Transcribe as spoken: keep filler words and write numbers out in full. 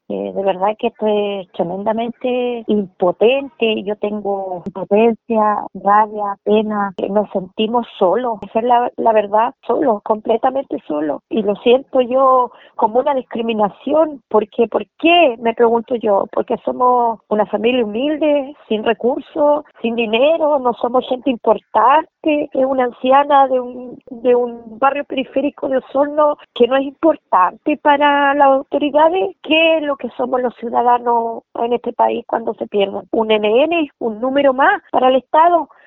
Eh, de verdad que estoy tremendamente impotente. Yo tengo impotencia, rabia, pena. Eh, Nos sentimos solos. Esa es la, la verdad, solos, completamente solos. Y lo siento yo como una discriminación. Porque, ¿por qué? Me pregunto yo. Porque somos una familia humilde, sin recursos, sin dinero, no somos gente importante. Es una anciana de un, de un barrio periférico de Osorno que no es importante para las autoridades. ¿Qué es lo que somos los ciudadanos en este país cuando se pierden? Un N N, un número más para el Estado.